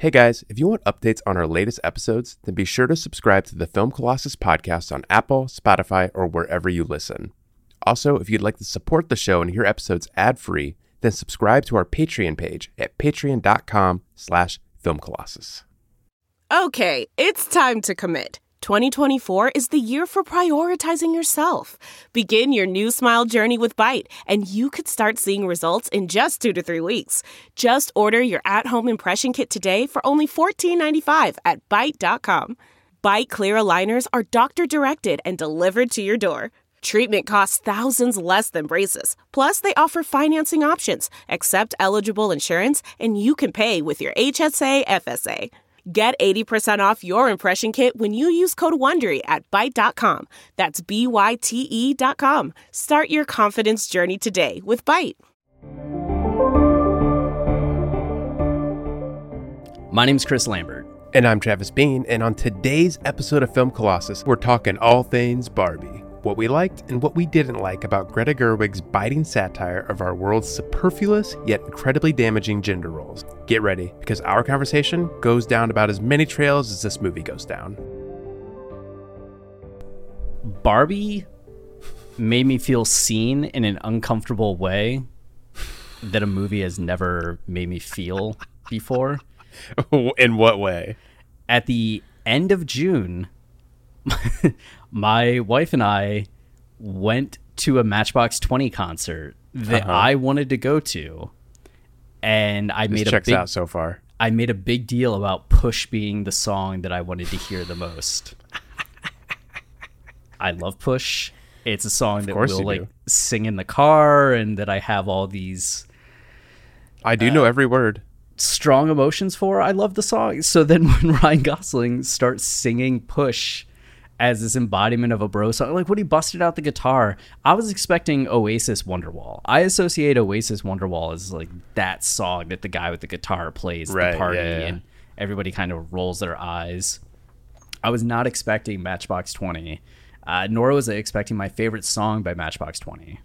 Hey guys, if you want updates on our latest episodes, then be sure to subscribe to the Film Colossus podcast on Apple, Spotify, or wherever you listen. Also, if you'd like to support the show and hear episodes ad-free, then subscribe to our Patreon page at patreon.com/filmcolossus. Okay, it's time to commit. 2024 is the year for prioritizing yourself. Begin your new smile journey with Byte, and you could start seeing results in just 2 to 3 weeks. Just order your at-home impression kit today for only $14.95 at Byte.com. Byte Clear aligners are doctor-directed and delivered to your door. Treatment costs thousands less than braces. Plus, they offer financing options, accept eligible insurance, and you can pay with your HSA FSA. Get 80% off your impression kit when you use code WONDERY at Byte.com. That's BYTE.com. Start your confidence journey today with Byte. My name's Chris Lambert. And I'm Travis Bean, and on today's episode of Film Colossus, we're talking all things Barbie. What we liked and what we didn't like about Greta Gerwig's biting satire of our world's superfluous yet incredibly damaging gender roles. Get ready, because our conversation goes down about as many trails as this movie goes down. Barbie made me feel seen in an uncomfortable way that a movie has never made me feel before. In what way? At the end of June, my wife and I went to a Matchbox 20 concert that I wanted to go to, and I checks out so far. I made a big deal about Push being the song that I wanted to hear the most. I love Push. It's a song that we'll sing in the car, and that I have all these. I do know every word. Strong emotions for. I love the song. So then when Ryan Gosling starts singing Push as this embodiment of a bro song, like when he busted out the guitar, I was expecting Oasis Wonderwall. I associate Oasis Wonderwall as like that song that the guy with the guitar plays at the party, and everybody kind of rolls their eyes. I was not expecting Matchbox 20, nor was I expecting my favorite song by Matchbox 20.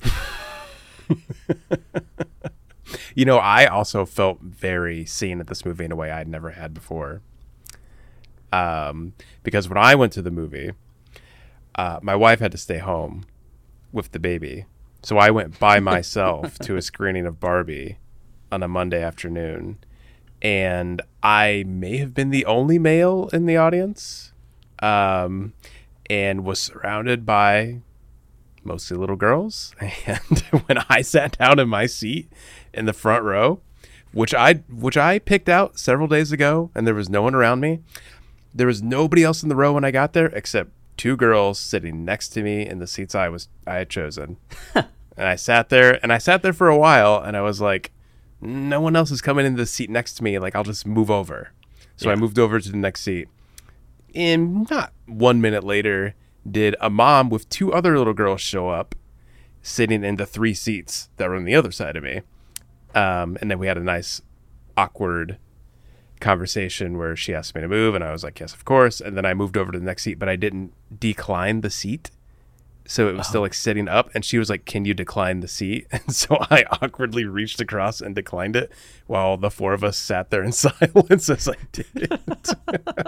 You know, I also felt very seen at this movie in a way I'd never had before. Because when I went to the movie, my wife had to stay home with the baby. So I went by myself to a screening of Barbie on a Monday afternoon. And I may have been the only male in the audience, and was surrounded by mostly little girls. And when I sat down in my seat in the front row, which I picked out several days ago, and there was no one around me. There was nobody else in the row when I got there except 2 girls sitting next to me in the seats I had chosen. And I sat there for a while, and I was like, no one else is coming into the seat next to me. Like, I'll just move over. So I moved over to the next seat. And not 1 minute later did a mom with 2 other little girls show up, sitting in the 3 seats that were on the other side of me. And then we had a nice awkward conversation where she asked me to move, and I was like, yes, of course. And then I moved over to the next seat, but I didn't decline the seat, so it was still like sitting up, and she was like, can you decline the seat? And so I awkwardly reached across and declined it, while the 4 of us sat there in silence as I did it.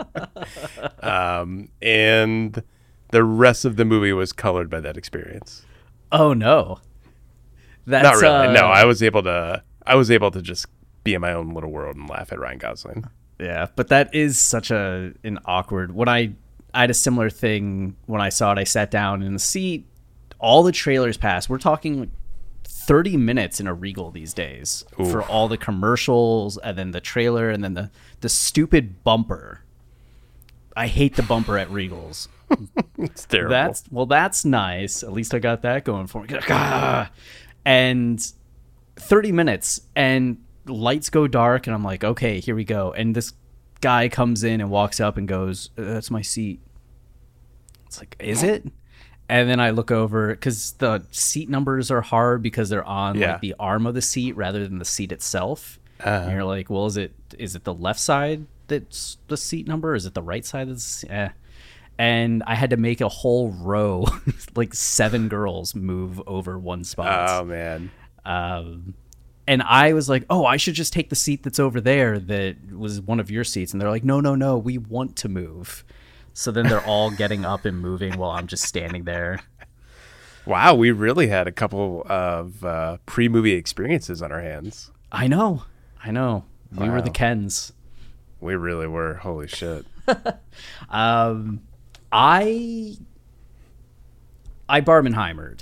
And the rest of the movie was colored by that experience. Oh no. That's not really. No, I was able to just be in my own little world and laugh at Ryan Gosling. Yeah, but that is such an awkward. When I had a similar thing when I saw it. I sat down in the seat. All the trailers passed. We're talking like 30 minutes in a Regal these days. Ooh. For all the commercials, and then the trailer, and then the stupid bumper. I hate the bumper at Regals. It's terrible. That's nice. At least I got that going for me. And 30 minutes, and lights go dark, and I'm like, okay, here we go. And this guy comes in and walks up and goes, that's my seat. It's like, is it? And then I look over, because the seat numbers are hard because they're on like the arm of the seat rather than the seat itself. And you're like, well, is it the left side that's the seat number? Is it the right side that's And I had to make a whole row, like 7 girls move over one spot. Oh man. And I was like, oh, I should just take the seat that's over there that was one of your seats. And they're like, no, we want to move. So then they're all getting up and moving while I'm just standing there. Wow, we really had a couple of pre-movie experiences on our hands. I know. We were the Kens. We really were. Holy shit. I Barbenheimered.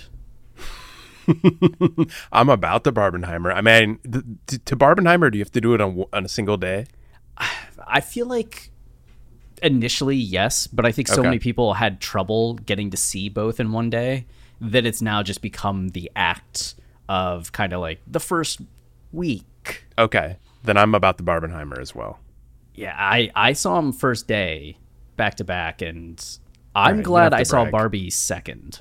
I'm about to Barbenheimer. I mean, to Barbenheimer, do you have to do it on a single day? I feel like initially, yes, but I think so many people had trouble getting to see both in one day that it's now just become the act of kind of like the first week. Okay. Then I'm about the Barbenheimer as well. Yeah, I saw him first day back to back, and I'm glad I saw Barbie second.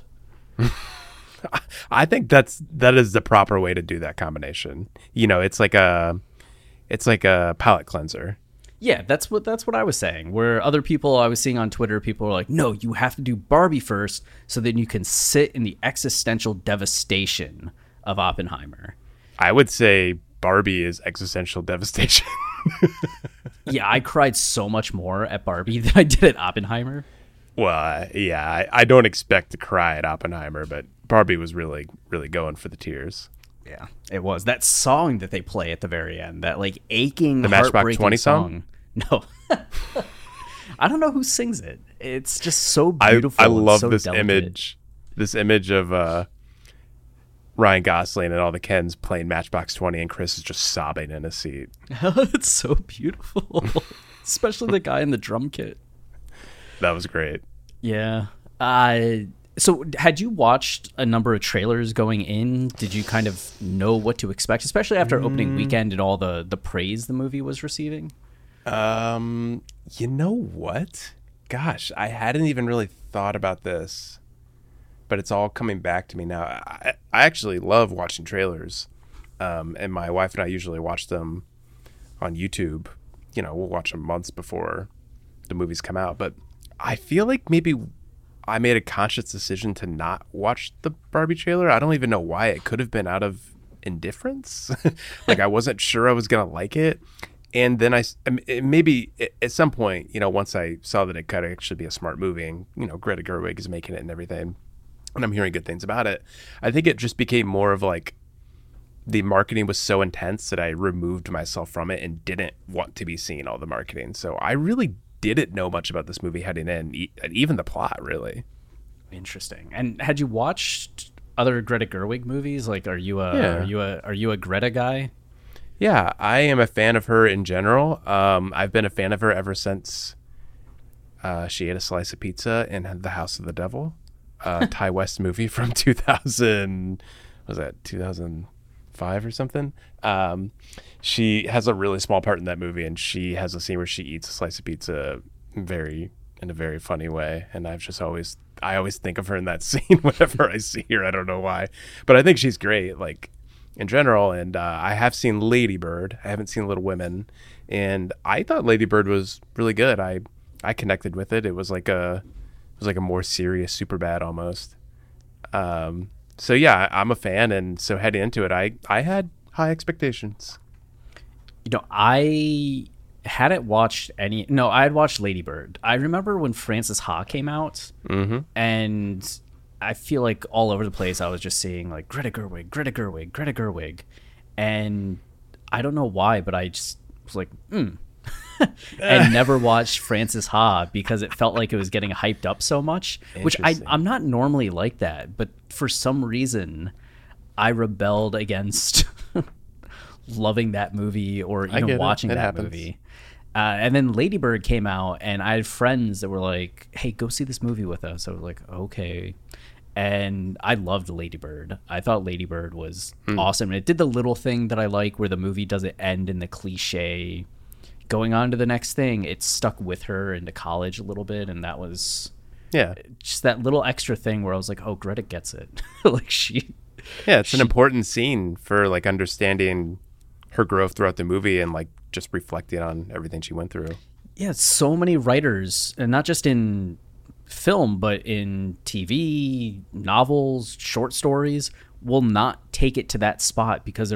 I think that is the proper way to do that combination. You know, it's like a palate cleanser. Yeah, that's what I was saying. Where other people I was seeing on Twitter, people were like, "No, you have to do Barbie first, so then you can sit in the existential devastation of Oppenheimer." I would say Barbie is existential devastation. Yeah, I cried so much more at Barbie than I did at Oppenheimer. Well, yeah, I don't expect to cry at Oppenheimer, but Barbie was really, really going for the tears. Yeah, it was. That song that they play at the very end, that like aching, the Matchbox 20 song. No. I don't know who sings it. It's just so beautiful. I love so this delicate. image of Ryan Gosling and all the Kens playing Matchbox 20, and Chris is just sobbing in his seat. It's so beautiful. Especially the guy in the drum kit. That was great. Yeah. So had you watched a number of trailers going in? Did you kind of know what to expect, especially after opening weekend and all the praise the movie was receiving? You know what? Gosh, I hadn't even really thought about this, but it's all coming back to me now. I actually love watching trailers, and my wife and I usually watch them on YouTube. You know, we'll watch them months before the movies come out, but I feel like maybe I made a conscious decision to not watch the Barbie trailer. I don't even know why. It could have been out of indifference. Like I wasn't sure I was going to like it. And then maybe at some point, you know, once I saw that it could actually be a smart movie and, you know, Greta Gerwig is making it and everything, and I'm hearing good things about it, I think it just became more of like the marketing was so intense that I removed myself from it and didn't want to be seeing all the marketing. So I really didn't know much about this movie heading in, even the plot, really. Interesting. And had you watched other Greta Gerwig movies? Like, are you a Greta guy? Yeah, I am a fan of her in general. I've been a fan of her ever since she ate a slice of pizza in The House of the Devil, Ty West movie from 2005 or something. She has a really small part in that movie, and she has a scene where she eats a slice of pizza in a very funny way. And I always think of her in that scene whenever I see her. I don't know why, but I think she's great, like in general. And I have seen Lady Bird. I haven't seen Little Women, and I thought Lady Bird was really good. I connected with it. It was like a more serious Superbad almost. So yeah, I'm a fan, and so heading into it, I had high expectations. You know, I hadn't watched any. No, I had watched Lady Bird. I remember when Frances Ha came out, and I feel like all over the place I was just seeing like Greta Gerwig, and I don't know why, but I just was like, and never watched Frances Ha because it felt like it was getting hyped up so much, which I'm not normally like that, but for some reason I rebelled against loving that movie or even watching that movie. And then Lady Bird came out, and I had friends that were like, hey, go see this movie with us. I was like, okay. And I loved Lady Bird. I thought Lady Bird was awesome. And it did the little thing that I like where the movie doesn't end in the cliche going on to the next thing. It stuck with her into college a little bit, and that was just that little extra thing where I was like, oh, Greta gets it. Like it's an important scene for like understanding her growth throughout the movie and like just reflecting on everything she went through. Yeah, so many writers, and not just in film but in TV, novels, short stories, will not take it to that spot because they're like,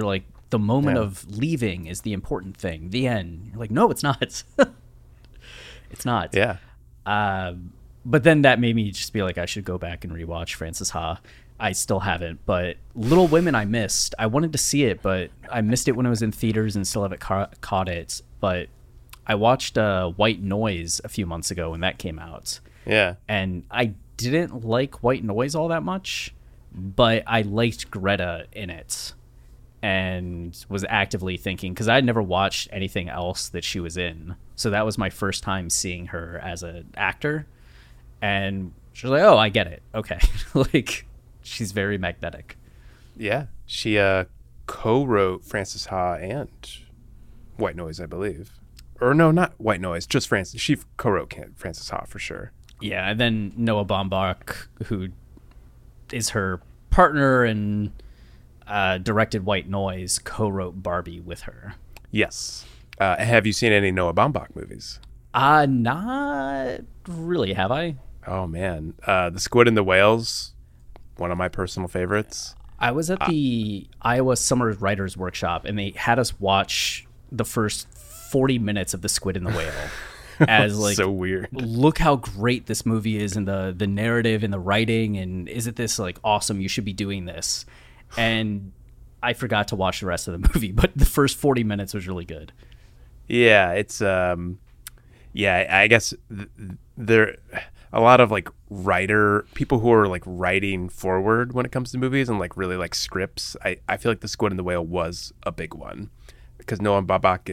The moment Yeah. of leaving is the important thing. The end. You're like, no, it's not. It's not. Yeah. But then that made me just be like, I should go back and rewatch Frances Ha. I still haven't, but Little Women I missed. I wanted to see it, but I missed it when it was in theaters and still haven't caught it. But I watched White Noise a few months ago when that came out. Yeah. And I didn't like White Noise all that much, but I liked Greta in it and was actively thinking, because I had never watched anything else that she was in. So that was my first time seeing her as an actor. And she was like, oh, I get it. Okay. Like, she's very magnetic. Yeah. She co-wrote Frances Ha and White Noise, I believe. Or no, not White Noise, just Frances. She co-wrote Frances Ha for sure. Yeah, and then Noah Baumbach, who is her partner and directed White Noise, co-wrote Barbie with her. Yes. Have you seen any Noah Baumbach movies? Not really, have I? Oh, man. The Squid and the Whales, one of my personal favorites. I was at the Iowa Summer Writers Workshop, and they had us watch the first 40 minutes of The Squid and the Whale. As like, so weird. Look how great this movie is, and the narrative and the writing, and isn't this like awesome? You should be doing this. And I forgot to watch the rest of the movie, but the first 40 minutes was really good. Yeah, it's I guess there a lot of like people who are like writing forward when it comes to movies and like really like scripts. I feel like The Squid and the Whale was a big one because Noah Baumbach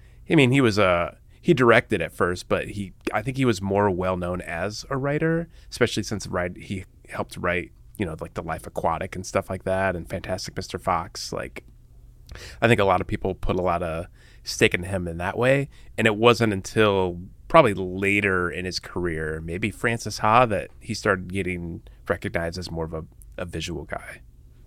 he directed at first, but I think he was more well known as a writer, especially since he helped write, like The Life Aquatic and stuff like that, and Fantastic Mr. Fox. Like, I think a lot of people put a lot of stake in him in that way, and it wasn't until probably later in his career, maybe Frances Ha, that he started getting recognized as more of a visual guy.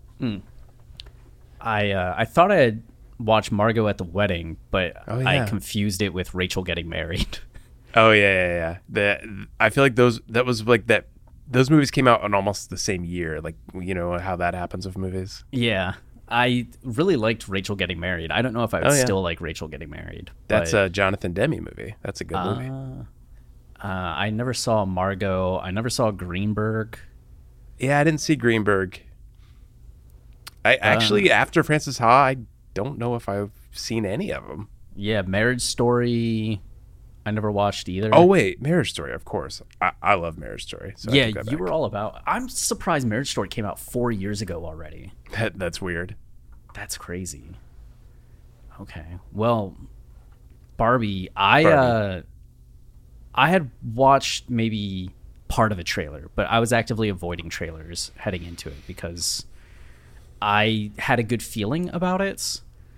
I thought I had watched Margot at the Wedding, but Oh, yeah. I confused it with Rachel Getting Married. Oh yeah. I feel like those movies came out in almost the same year. Like, how that happens with movies. Yeah, I really liked Rachel Getting Married. I don't know if I would Oh, yeah. still like Rachel Getting Married. That's but, a Jonathan Demme movie. That's a good movie. I never saw Margot. I never saw Greenberg. Yeah, I didn't see Greenberg. I actually, after Frances Ha, I don't know if I've seen any of them. Yeah, Marriage Story. I never watched either. Oh wait, Marriage Story, of course. I love Marriage Story. So I yeah, take that you back. were all about. I'm surprised Marriage Story came out 4 years ago already. That's weird. That's crazy. Okay, well, Barbie. I had watched maybe part of a trailer, but I was actively avoiding trailers heading into it because I had a good feeling about it.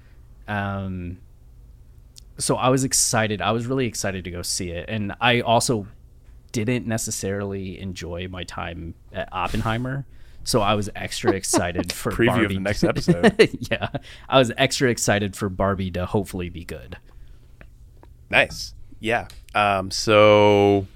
So I was excited. I was really excited to go see it. And I also didn't necessarily enjoy my time at Oppenheimer. So I was extra excited for Preview Barbie. of the next episode. Yeah. I was extra excited for Barbie to hopefully be good. Nice. Yeah. So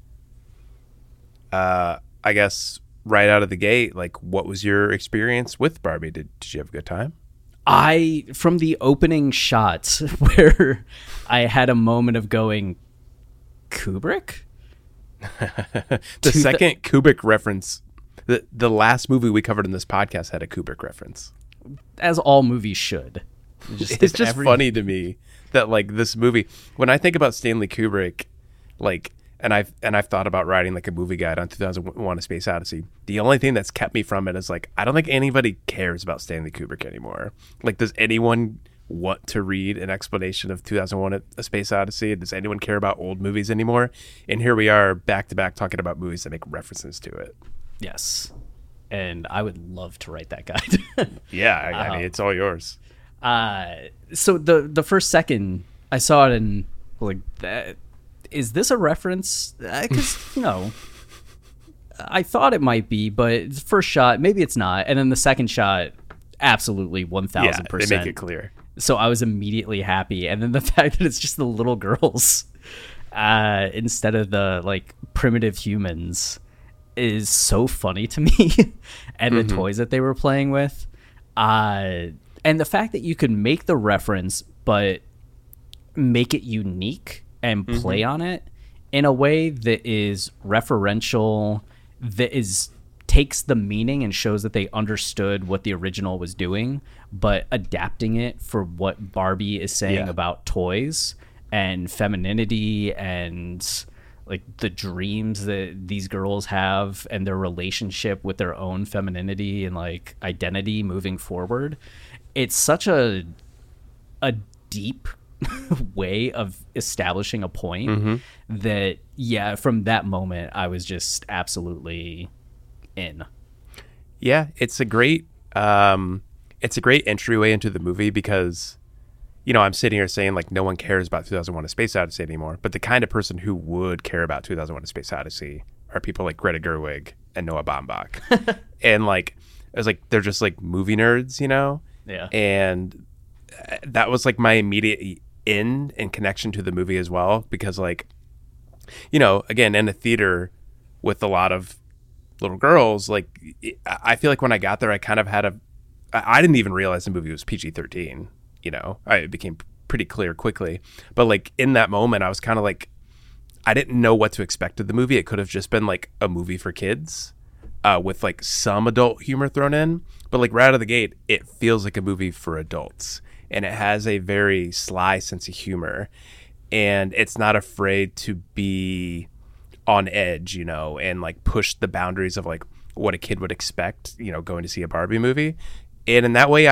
I guess right out of the gate, like, what was your experience with Barbie? Did you have a good time? From the opening shot where I had a moment of going, Kubrick? The second Kubrick reference, the last movie we covered in this podcast had a Kubrick reference. As all movies should. It's just funny to me that, like, this movie, when I think about Stanley Kubrick, like, and I've thought about writing like a movie guide on 2001: A Space Odyssey. The only thing that's kept me from it is, like, I don't think anybody cares about Stanley Kubrick anymore. Like, does anyone want to read an explanation of 2001: A Space Odyssey? Does anyone care about old movies anymore? And here we are back to back talking about movies that make references to it. Yes. And I would love to write that guide. Yeah, I mean, it's all yours. So the first second I saw it and like, that, is this a reference? Because I thought it might be, but the first shot, maybe it's not. And then the second shot, absolutely 1000%. They make it clear. So I was immediately happy. And then the fact that it's just the little girls instead of the like primitive humans is so funny to me. And the toys that they were playing with. And the fact that you could make the reference, but make it unique and play on it in a way that is referential, that takes the meaning and shows that they understood what the original was doing, but adapting it for what Barbie is saying about toys and femininity and like the dreams that these girls have and their relationship with their own femininity and like identity moving forward. It's such a deep way of establishing a point that, from that moment, I was just absolutely in. Yeah, it's a great entryway into the movie because, I'm sitting here saying like no one cares about 2001: A Space Odyssey anymore, but the kind of person who would care about 2001: A Space Odyssey are people like Greta Gerwig and Noah Baumbach, and like it was like they're just like movie nerds, Yeah. And that was like my immediate in and connection to the movie as well, because like, again, in a theater with a lot of little girls, like I feel like when I got there, I kind of had I didn't even realize the movie was PG-13. It became pretty clear quickly. But like in that moment, I was kind of like, I didn't know what to expect of the movie. It could have just been like a movie for kids with like some adult humor thrown in. But like right out of the gate, it feels like a movie for adults. And it has a very sly sense of humor. And it's not afraid to be on edge, and like push the boundaries of like what a kid would expect, going to see a Barbie movie. And in that way,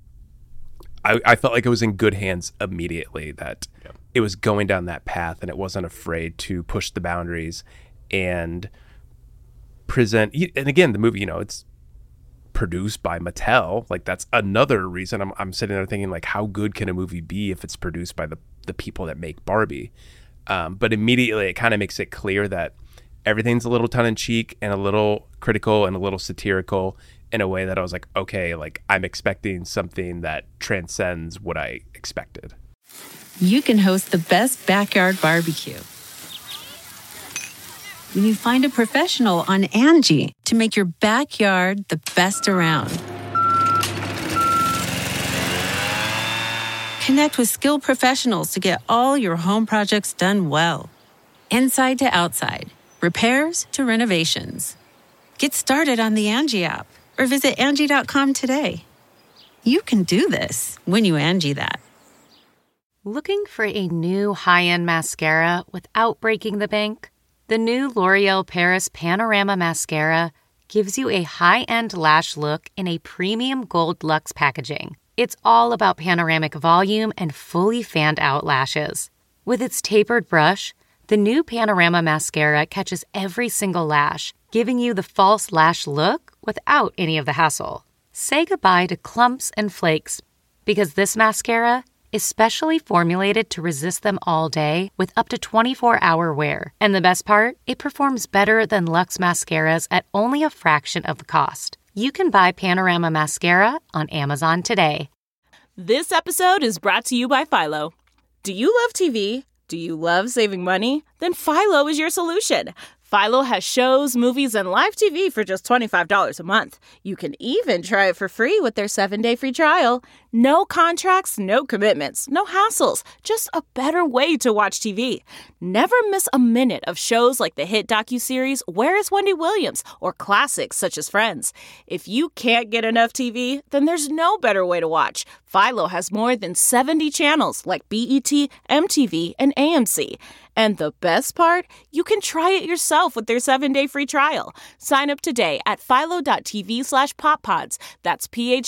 I felt like it was in good hands immediately, that it was going down that path and it wasn't afraid to push the boundaries and present. And again, the movie, it's produced by Mattel. Like that's another reason I'm sitting there thinking like, how good can a movie be if it's produced by the people that make Barbie? But immediately it kind of makes it clear that everything's a little tongue-in-cheek and a little critical and a little satirical in a way that I was like, okay, like I'm expecting something that transcends what I expected. You can host the best backyard barbecue when you find a professional on Angie to make your backyard the best around. Connect with skilled professionals to get all your home projects done well. Inside to outside, repairs to renovations. Get started on the Angie app or visit Angie.com today. You can do this when you Angie that. Looking for a new high-end mascara without breaking the bank? The new L'Oreal Paris Panorama Mascara gives you a high-end lash look in a premium gold luxe packaging. It's all about panoramic volume and fully fanned-out lashes. With its tapered brush, the new Panorama Mascara catches every single lash, giving you the false lash look without any of the hassle. Say goodbye to clumps and flakes, because this mascara is specially formulated to resist them all day with up to 24-hour wear. And the best part? It performs better than Luxe mascaras at only a fraction of the cost. You can buy Panorama Mascara on Amazon today. This episode is brought to you by Philo. Do you love TV? Do you love saving money? Then Philo is your solution. Philo has shows, movies, and live TV for just $25 a month. You can even try it for free with their 7-day free trial. No contracts, no commitments, no hassles. Just a better way to watch TV. Never miss a minute of shows like the hit docuseries Where is Wendy Williams? Or classics such as Friends. If you can't get enough TV, then there's no better way to watch. Philo has more than 70 channels like BET, MTV, and AMC. And the best part? You can try it yourself with their 7-day free trial. Sign up today at philo.tv/poppods. That's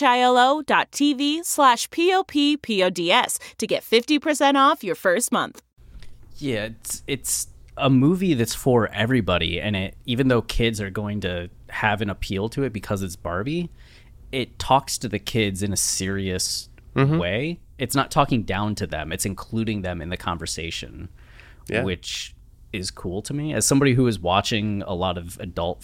philo.tv/POPPODS to get 50% off your first month. Yeah, it's a movie that's for everybody. And even though kids are going to have an appeal to it because it's Barbie, it talks to the kids in a serious way. It's not talking down to them. It's including them in the conversation. Yeah. Which is cool to me as somebody who is watching a lot of adult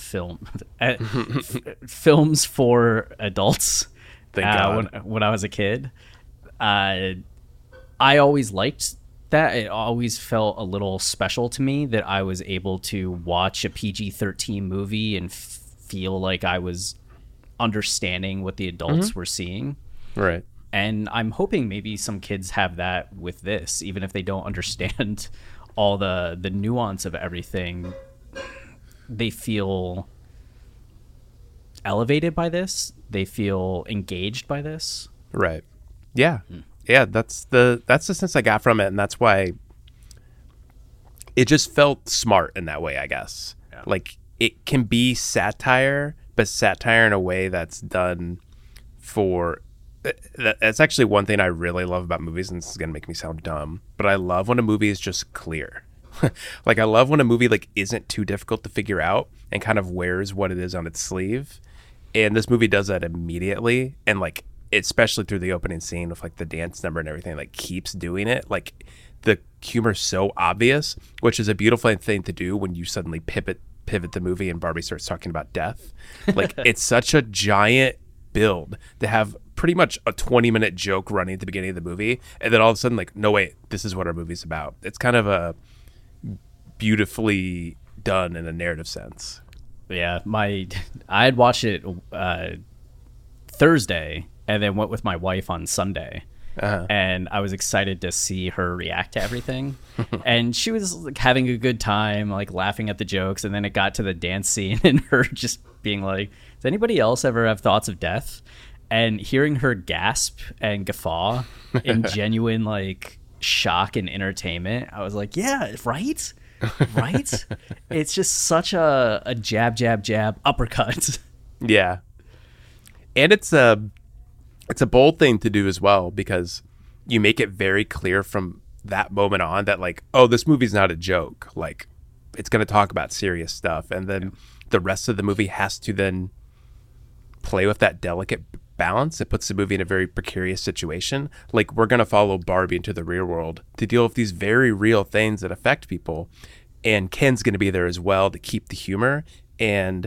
films for adults. When I was a kid, I always liked that. It always felt a little special to me that I was able to watch a PG-13 movie and feel like I was understanding what the adults were seeing. Right. And I'm hoping maybe some kids have that with this, even if they don't understand all the nuance of everything. They feel elevated by this. They feel engaged by this. Right. Yeah. Yeah, that's the sense I got from it, and that's why it just felt smart in that way, I guess. Yeah. Like, it can be satire, but satire in a way that's done for... That's actually one thing I really love about movies, and this is going to make me sound dumb, but I love when a movie is just clear. Like, I love when a movie, like, isn't too difficult to figure out and kind of wears what it is on its sleeve. And this movie does that immediately, and, like, especially through the opening scene with, like, the dance number and everything, like, keeps doing it. Like, the humor's so obvious, which is a beautiful thing to do when you suddenly pivot the movie and Barbie starts talking about death. Like, it's such a giant build to have pretty much a 20-minute joke running at the beginning of the movie, and then all of a sudden, like, no, wait, this is what our movie's about. It's kind of a beautifully done in a narrative sense. Yeah, I had watched it Thursday and then went with my wife on Sunday. And I was excited to see her react to everything. And she was like having a good time, like laughing at the jokes. And then it got to the dance scene and her just being like, does anybody else ever have thoughts of death? And hearing her gasp and guffaw in genuine like shock and entertainment, I was like, yeah, right? Right? It's just such a jab, jab, jab uppercut. Yeah. And it's a bold thing to do as well, because you make it very clear from that moment on that, like, oh, this movie's not a joke. Like, it's going to talk about serious stuff. And then the rest of the movie has to then play with that delicate balance. It puts the movie in a very precarious situation. Like, we're going to follow Barbie into the real world to deal with these very real things that affect people. And Ken's going to be there as well to keep the humor. And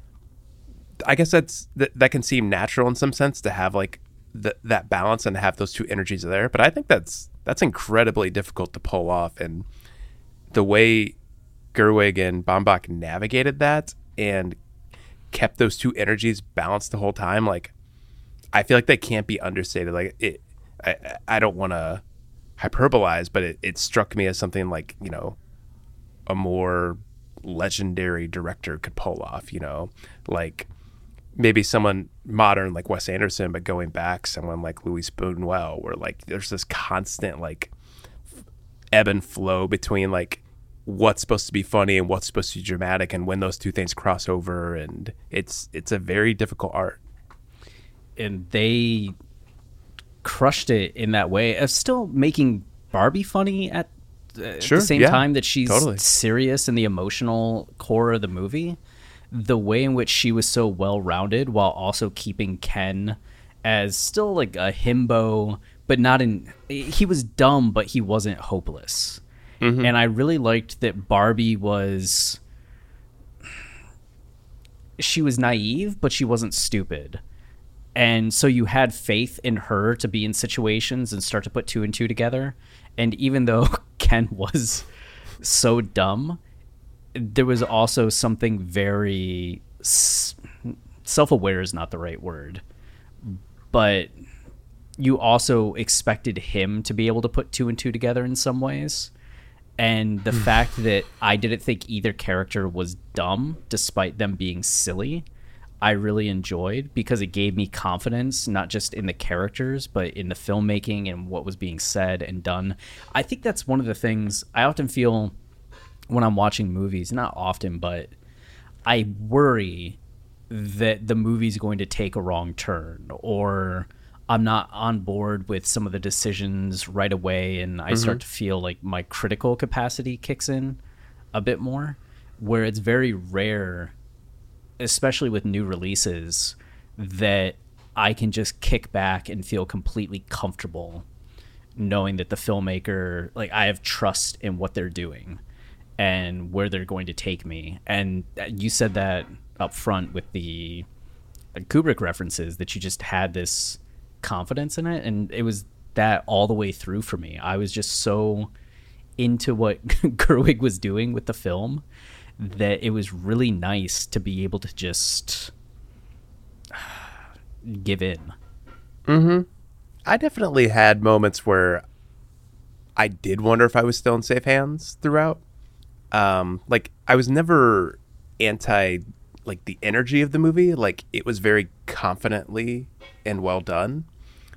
I guess that can seem natural in some sense to have like that balance and have those two energies there. But I think that's incredibly difficult to pull off. And the way Gerwig and Baumbach navigated that and kept those two energies balanced the whole time, like, I feel like that can't be understated. Like, I don't want to hyperbolize, but it struck me as something like, you know, a more legendary director could pull off, you know, like maybe someone modern like Wes Anderson, but going back, someone like Louis Buñuel, where like there's this constant like ebb and flow between like what's supposed to be funny and what's supposed to be dramatic, and when those two things cross over, and it's a very difficult art. And they crushed it in that way of still making Barbie funny at the same time that she's serious in the emotional core of the movie. The way in which she was so well-rounded while also keeping Ken as still like a himbo, but not in... He was dumb, but he wasn't hopeless. Mm-hmm. And I really liked that Barbie was... She was naive, but she wasn't stupid. And so you had faith in her to be in situations and start to put two and two together. And even though Ken was so dumb, there was also something very self-aware is not the right word, but you also expected him to be able to put two and two together in some ways. And the fact that I didn't think either character was dumb, despite them being silly, I really enjoyed, because it gave me confidence, not just in the characters, but in the filmmaking and what was being said and done. I think that's one of the things I often feel when I'm watching movies, not often, but I worry that the movie's going to take a wrong turn, or I'm not on board with some of the decisions right away, and I start to feel like my critical capacity kicks in a bit more, where it's very rare, especially with new releases, that I can just kick back and feel completely comfortable knowing that the filmmaker, like, I have trust in what they're doing and where they're going to take me. And you said that up front with the Kubrick references, that you just had this confidence in it, and it was that all the way through for me. I was just so into what Gerwig was doing with the film that it was really nice to be able to just give in. I definitely had moments where I did wonder if I was still in safe hands throughout. Like I was never anti like the energy of the movie. Like it was very confidently and well done.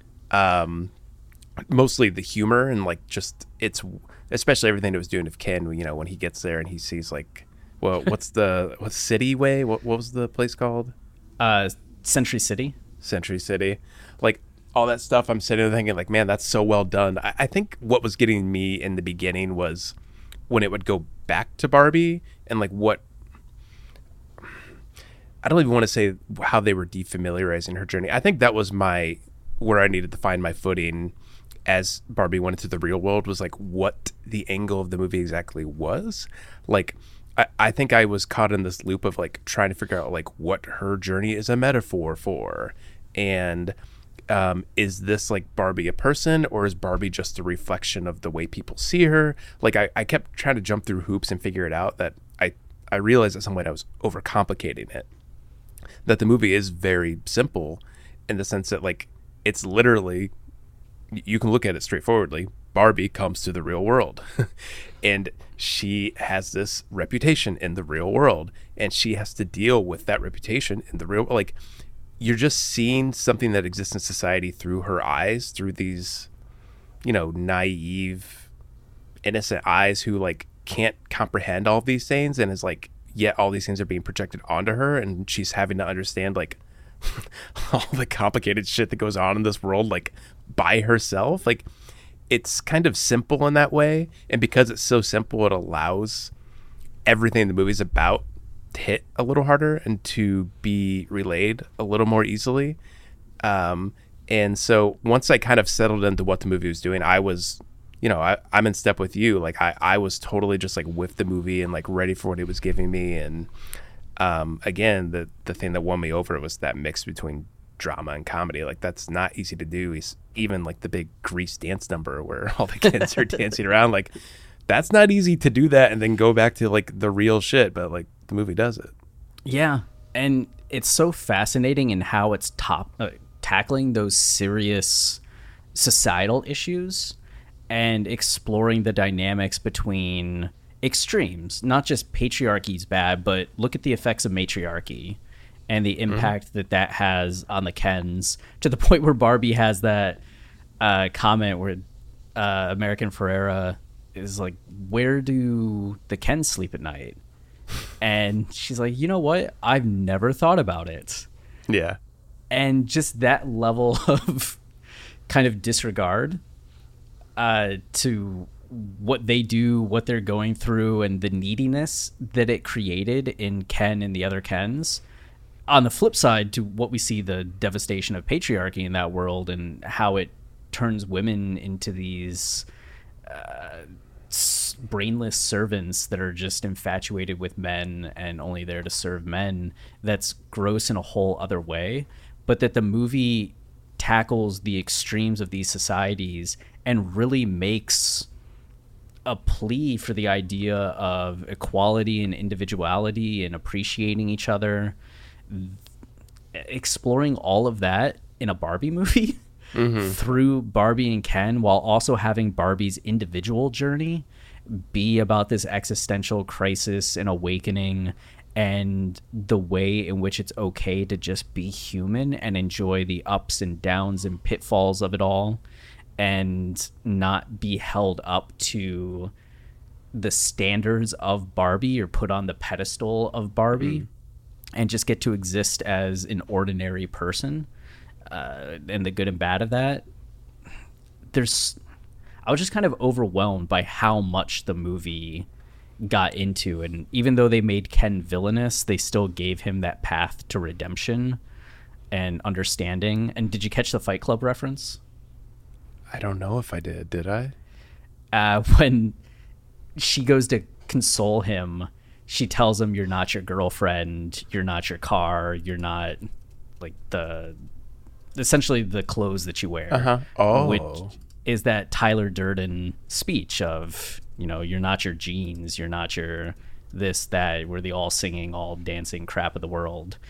Mostly the humor and like just it's especially everything it was doing to Ken, you know, when he gets there and he sees like, well, what's City Way? What was the place called? Century City. Century City. Like all that stuff, I'm sitting there thinking like, man, that's so well done. I think what was getting me in the beginning was when it would go back to Barbie and like what, I don't even want to say how they were defamiliarizing her journey. I think that was where I needed to find my footing as Barbie went into the real world, was like what the angle of the movie exactly was. Like, I think I was caught in this loop of like trying to figure out like what her journey is a metaphor for. And is this like Barbie a person, or is Barbie just a reflection of the way people see her? Like I kept trying to jump through hoops and figure it out, that I realized at some point I was overcomplicating it. That the movie is very simple in the sense that like it's literally, you can look at it straightforwardly. Barbie comes to the real world and she has this reputation in the real world and she has to deal with that reputation in the real, like you're just seeing something that exists in society through her eyes, through these, you know, naive, innocent eyes who like can't comprehend all these things, and is like, yet all these things are being projected onto her and she's having to understand like all the complicated shit that goes on in this world like by herself. Like it's kind of simple in that way, and because it's so simple it allows everything the movie's about to hit a little harder and to be relayed a little more easily. And so once I kind of settled into what the movie was doing, I was, you know, I'm in step with you. Like I was totally just like with the movie and like ready for what it was giving me. And again, the thing that won me over it was that mix between drama and comedy. Like that's not easy to do. Even like the big Grease dance number where all the kids are dancing around, like that's not easy to do that and then go back to like the real shit, but like the movie does it. Yeah, and it's so fascinating in how it's tackling those serious societal issues and exploring the dynamics between extremes. Not just patriarchy's bad, but look at the effects of matriarchy and the impact that has on the Kens, to the point where Barbie has that comment where American Ferrera is like, where do the Kens sleep at night? And she's like, you know what? I've never thought about it. Yeah. And just that level of kind of disregard to what they do, what they're going through, and the neediness that it created in Ken and the other Kens. On the flip side to what we see, the devastation of patriarchy in that world and how it turns women into these brainless servants that are just infatuated with men and only there to serve men. That's gross in a whole other way, but that the movie tackles the extremes of these societies and really makes a plea for the idea of equality and individuality and appreciating each other. Exploring all of that in a Barbie movie through Barbie and Ken, while also having Barbie's individual journey be about this existential crisis and awakening, and the way in which it's okay to just be human and enjoy the ups and downs and pitfalls of it all, and not be held up to the standards of Barbie or put on the pedestal of Barbie, and just get to exist as an ordinary person, and the good and bad of that. I was just kind of overwhelmed by how much the movie got into, and even though they made Ken villainous, they still gave him that path to redemption and understanding. And did you catch the Fight Club reference? I don't know if I did I? When she goes to console him, she tells him, you're not your girlfriend, you're not your car, you're not like essentially the clothes that you wear. Which is that Tyler Durden speech of, you know, you're not your jeans, you're not your this, that, where they all singing, all dancing crap of the world.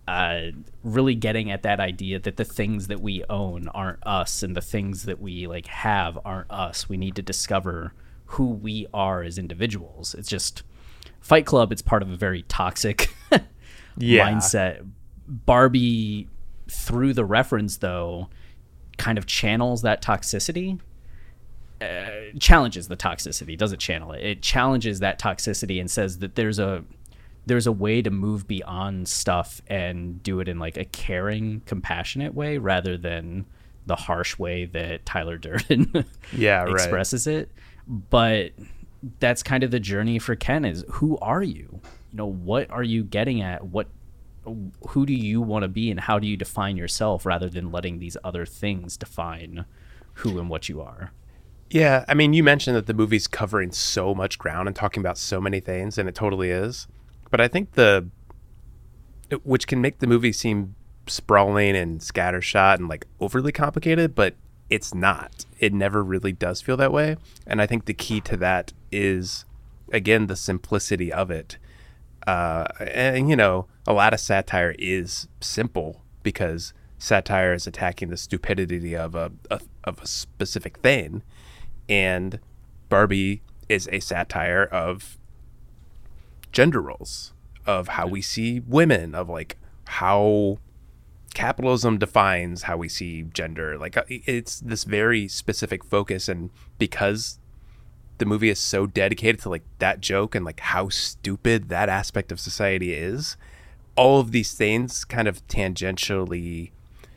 really getting at that idea that the things that we own aren't us, and the things that we like have aren't us. We need to discover who we are as individuals. It's just Fight Club. It's part of a very toxic mindset. Barbie, through the reference though, kind of channels that toxicity. Challenges the toxicity, doesn't channel it. It challenges that toxicity and says that there's a way to move beyond stuff and do it in like a caring, compassionate way rather than the harsh way that Tyler Durden expresses it. But that's kind of the journey for Ken, is who are you? You know, what are you getting at? Who do you want to be, and how do you define yourself rather than letting these other things define who and what you are? Yeah, I mean, you mentioned that the movie's covering so much ground and talking about so many things, and it totally is. But I think which can make the movie seem sprawling and scattershot and like overly complicated, but it's not. It never really does feel that way. And I think the key to that is, again, the simplicity of it. And, you know, a lot of satire is simple because satire is attacking the stupidity of a specific thing. And Barbie is a satire of gender roles, of how we see women, of like how capitalism defines how we see gender. Like it's this very specific focus, and because the movie is so dedicated to like that joke and like how stupid that aspect of society is, all of these things kind of tangentially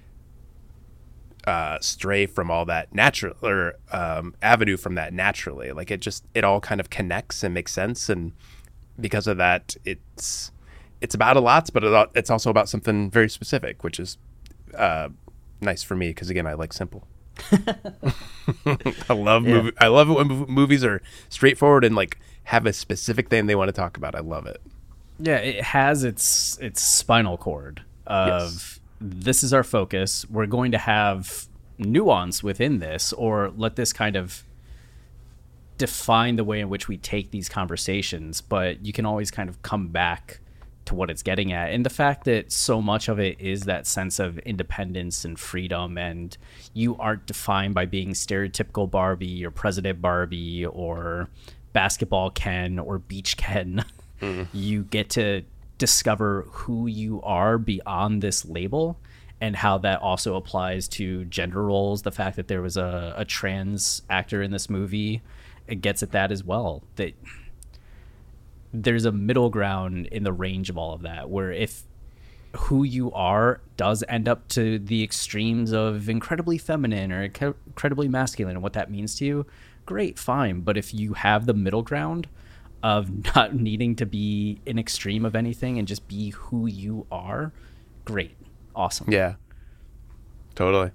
stray from all that natural or avenue from that naturally. Like it all kind of connects and makes sense, and because of that, it's about a lot, but it's also about something very specific, which is nice for me because again, I like simple. I love it when movies are straightforward and like have a specific thing they want to talk about. I love it. Yeah, it has its spinal cord of this is our focus. We're going to have nuance within this, or let this kind of define the way in which we take these conversations, but you can always kind of come back to what it's getting at. And the fact that so much of it is that sense of independence and freedom, and you aren't defined by being stereotypical Barbie or President Barbie or basketball Ken or beach Ken. You get to discover who you are beyond this label, and how that also applies to gender roles. The fact that there was a trans actor in this movie, it gets at that as well, that there's a middle ground in the range of all of that, where if who you are does end up to the extremes of incredibly feminine or incredibly masculine and what that means to you, great, fine. But if you have the middle ground of not needing to be an extreme of anything and just be who you are, great, awesome. Yeah, totally.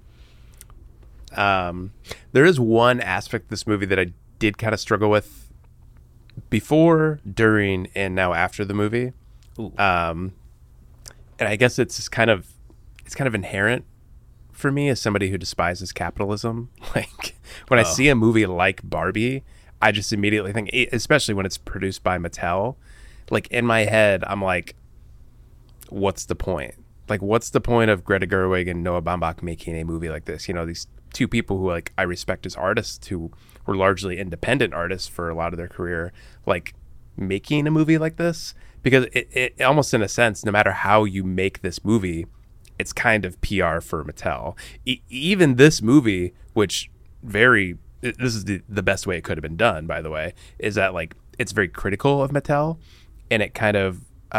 There is one aspect of this movie that I did kind of struggle with before, during, and now after the movie. And I guess it's kind of inherent for me as somebody who despises capitalism. Like when I see a movie like Barbie, I just immediately think, especially when it's produced by Mattel, like in my head, I'm like, what's the point? Like, what's the point of Greta Gerwig and Noah Baumbach making a movie like this? You know, these two people who like I respect as artists, who were largely independent artists for a lot of their career, like making a movie like this, because it almost in a sense, no matter how you make this movie, it's kind of PR for Mattel. Even this movie, which this is the best way it could have been done, by the way, is that like it's very critical of Mattel, and it kind of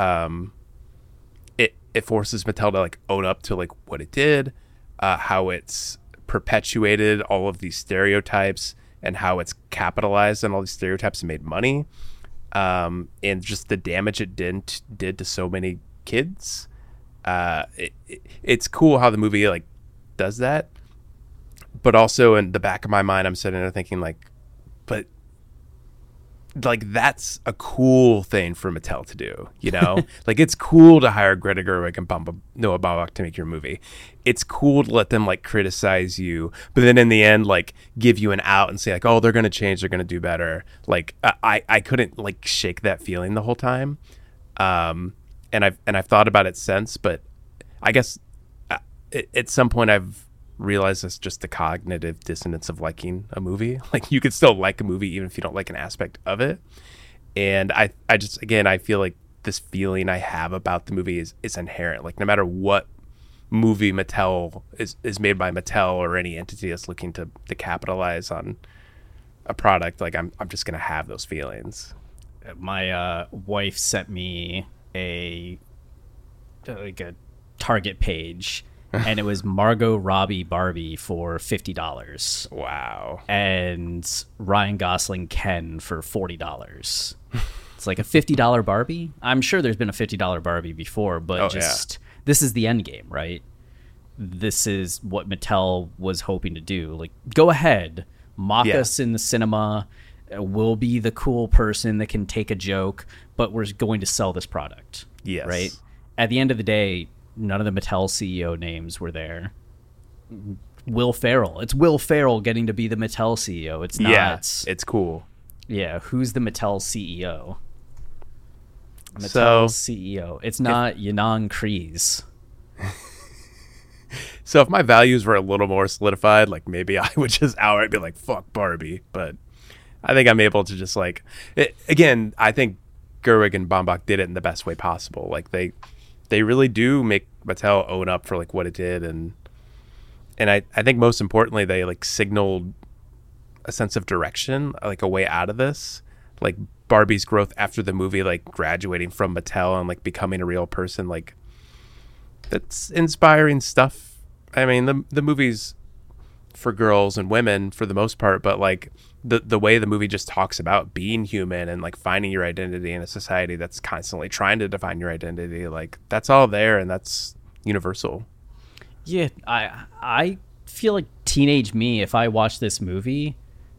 it forces Mattel to like own up to like what it did, how it's perpetuated all of these stereotypes, and how it's capitalized on all these stereotypes and made money, and just the damage it did to so many kids. It's cool how the movie like does that, but also in the back of my mind, I'm sitting there thinking like, but like that's a cool thing for Mattel to do, you know? Like it's cool to hire Greta Gerwig and Noah Baumbach to make your movie. It's cool to let them like criticize you, but then in the end like give you an out and say like, oh, they're gonna change, they're gonna do better. Like I couldn't like shake that feeling the whole time, and I've thought about it since, but I guess at some point I've realized it's just the cognitive dissonance of liking a movie. Like, you could still like a movie even if you don't like an aspect of it. And I just, again, I feel like this feeling I have about the movie is inherent. Like, no matter what movie Mattel is made by Mattel or any entity that's looking to capitalize on a product, like I'm just gonna have those feelings. My wife sent me a Target page, and it was Margot Robbie Barbie for $50. Wow. And Ryan Gosling Ken for $40. It's like a $50 Barbie. I'm sure there's been a $50 Barbie before, but this is the end game, right? This is what Mattel was hoping to do. Like, go ahead, mock us in the cinema. We'll be the cool person that can take a joke, but we're going to sell this product. Yes. Right? At the end of the day, none of the Mattel CEO names were there. Will Ferrell. It's Will Ferrell getting to be the Mattel CEO. It's not. Yeah, it's cool. Yeah, who's the Mattel CEO? Mattel CEO. It's not Ynon Kreiz. So if my values were a little more solidified, like, maybe I would just outright be like, fuck Barbie. But I think I'm able to just, like, again, I think Gerwig and Baumbach did it in the best way possible. Like, they really do make Mattel own up for, like, what it did. And I think most importantly, they, like, signaled a sense of direction, like a way out of this. Like, Barbie's growth after the movie, like, graduating from Mattel and, like, becoming a real person, like, that's inspiring stuff. I mean, the movie's for girls and women for the most part, but, like, the way the movie just talks about being human and, like, finding your identity in a society that's constantly trying to define your identity, like, that's all there, and that's universal. Yeah, I feel like teenage me, if I watch this movie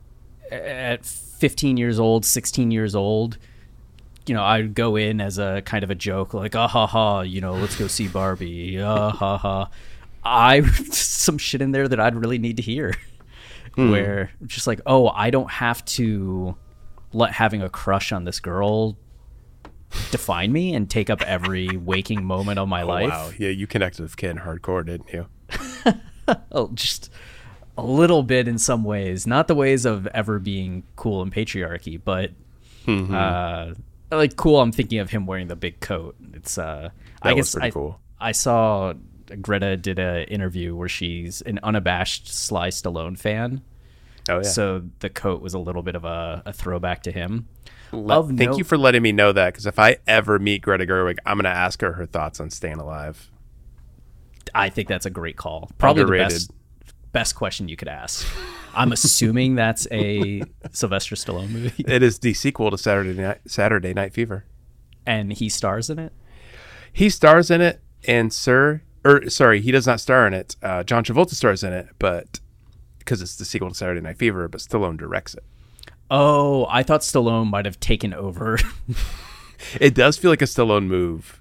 at 15 years old, 16 years old, you know, I'd go in as a kind of a joke, like, ah ha ha, you know, let's go see Barbie, ah ha ha. Some shit in there that I'd really need to hear, where just like, oh, I don't have to let having a crush on this girl define me and take up every waking moment of my life. Wow, yeah, you connected with Ken hardcore, didn't you? Oh, just a little bit in some ways, not the ways of ever being cool in patriarchy, but like cool. I'm thinking of him wearing the big coat. It's I guess pretty cool. I saw Greta did an interview where she's an unabashed Sly Stallone fan. Oh yeah. So the coat was a little bit of a throwback to him. Thank you for letting me know that, because if I ever meet Greta Gerwig, I'm going to ask her thoughts on Staying Alive. I think that's a great call. Probably the best question you could ask. I'm assuming that's a Sylvester Stallone movie. It is the sequel to Saturday Night Fever. And he stars in it? He stars in it, and he does not star in it. John Travolta stars in it, but because it's the sequel to Saturday Night Fever, but Stallone directs it. Oh, I thought Stallone might have taken over. It does feel like a Stallone move.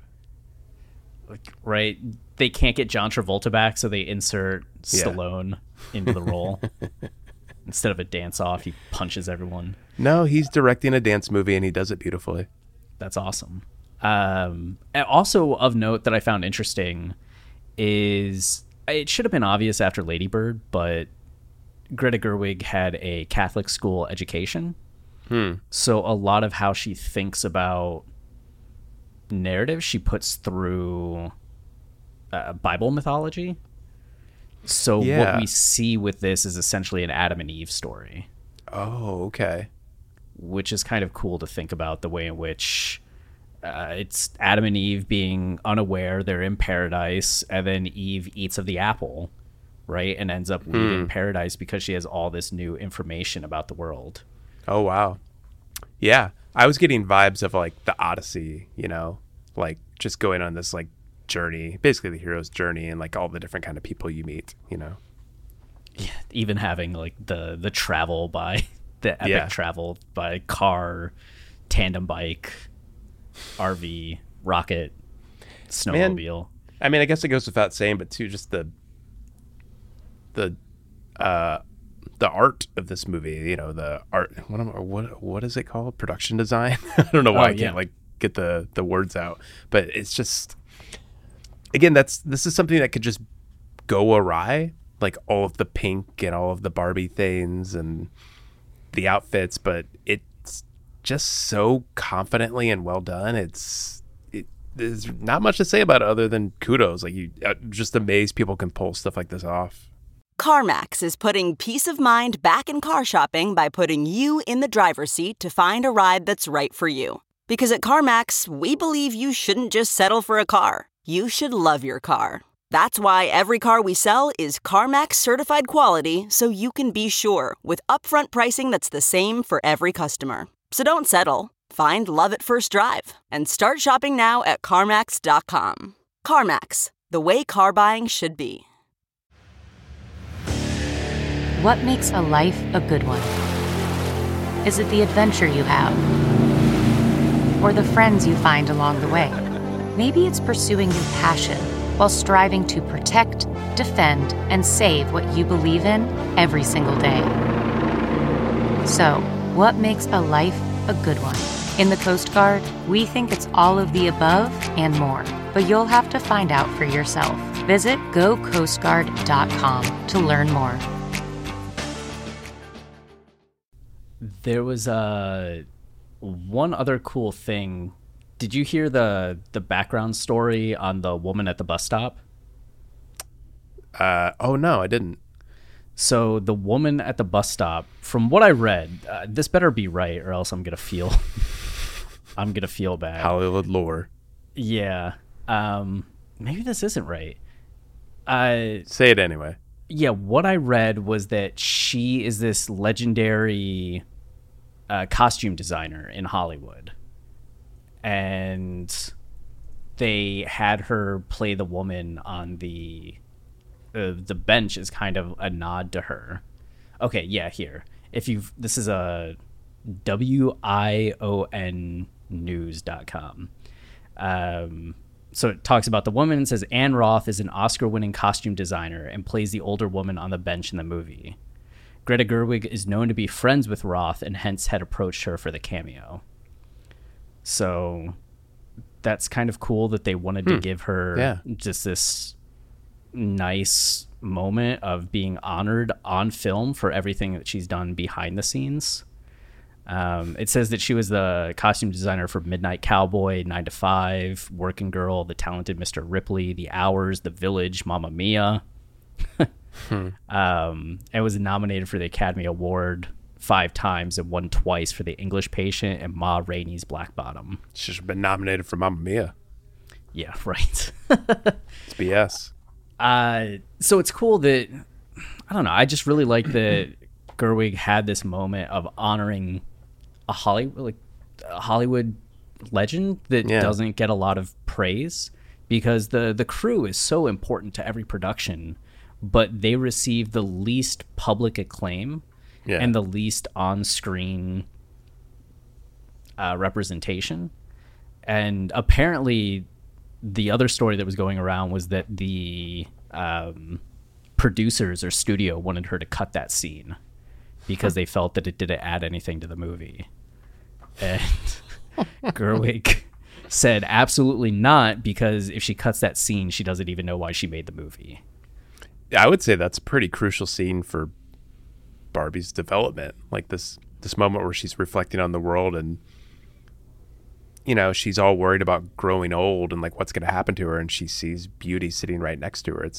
Right? They can't get John Travolta back, so they insert Stallone into the role. Instead of a dance-off, he punches everyone. No, he's directing a dance movie, and he does it beautifully. That's awesome. And also of note that I found interesting is, it should have been obvious after Lady Bird, but Greta Gerwig had a Catholic school education. So a lot of how she thinks about narrative, she puts through Bible mythology. So what we see with this is essentially an Adam and Eve story. Oh, okay. Which is kind of cool to think about, the way in which it's Adam and Eve being unaware they're in paradise, and then Eve eats of the apple, right? And ends up leaving paradise because she has all this new information about the world. Oh, wow. Yeah. I was getting vibes of, like, the Odyssey, you know, like, just going on this, like, journey, basically the hero's journey, and, like, all the different kind of people you meet, you know. Yeah, even having, like, the travel by the epic travel by car, tandem bike, RV, rocket, snowmobile. I mean, I guess it goes without saying, but too, just the art of this movie, you know, the art, what is it called? Production design? I don't know why I can't, like, get the words out, but it's just, again, this is something that could just go awry, like all of the pink and all of the Barbie things and the outfits, but it's just so confidently and well done. There's not much to say about it other than kudos. Like, you just amazed people can pull stuff like this off. CarMax is putting peace of mind back in car shopping by putting you in the driver's seat to find a ride that's right for you. Because at CarMax, we believe you shouldn't just settle for a car. You should love your car. That's why every car we sell is CarMax certified quality, so you can be sure with upfront pricing that's the same for every customer. So don't settle. Find love at first drive and start shopping now at CarMax.com. CarMax, the way car buying should be. What makes a life a good one? Is it the adventure you have? Or the friends you find along the way? Maybe it's pursuing your passion while striving to protect, defend, and save what you believe in every single day. So, what makes a life a good one? In the Coast Guard, we think it's all of the above and more, but you'll have to find out for yourself. Visit gocoastguard.com to learn more. There was one other cool thing. Did you hear the background story on the woman at the bus stop? Oh no, I didn't. So the woman at the bus stop, from what I read, this better be right, or else I'm gonna feel bad. Hollywood lore. Yeah. Maybe this isn't right. Say it anyway. Yeah, what I read was that she is this legendary costume designer in Hollywood. And they had her play the woman on the bench as kind of a nod to her. Okay, yeah, here. This is a WIONnews.com. So it talks about the woman and says Anne Roth is an Oscar-winning costume designer and plays the older woman on the bench in the movie. Greta Gerwig is known to be friends with Roth and hence had approached her for the cameo. So that's kind of cool that they wanted to give her just this nice moment of being honored on film for everything that she's done behind the scenes. It says that she was the costume designer for Midnight Cowboy, 9 to 5, Working Girl, The Talented Mr. Ripley, The Hours, The Village, Mamma Mia. And was nominated for the Academy Award 5 times and won twice for The English Patient and Ma Rainey's Black Bottom. She's been nominated for Mamma Mia. Yeah, right. It's BS. So it's cool that, I don't know, I just really like that Gerwig had this moment of honoring a Hollywood legend that doesn't get a lot of praise, because the crew is so important to every production, but they receive the least public acclaim and the least on-screen representation. And apparently the other story that was going around was that the producers or studio wanted her to cut that scene because they felt that it didn't add anything to the movie. And Gerwig said absolutely not, because if she cuts that scene, she doesn't even know why she made the movie. I would say that's a pretty crucial scene for Barbie's development. Like this moment where she's reflecting on the world and, you know, she's all worried about growing old and like what's going to happen to her, and she sees beauty sitting right next to her. It's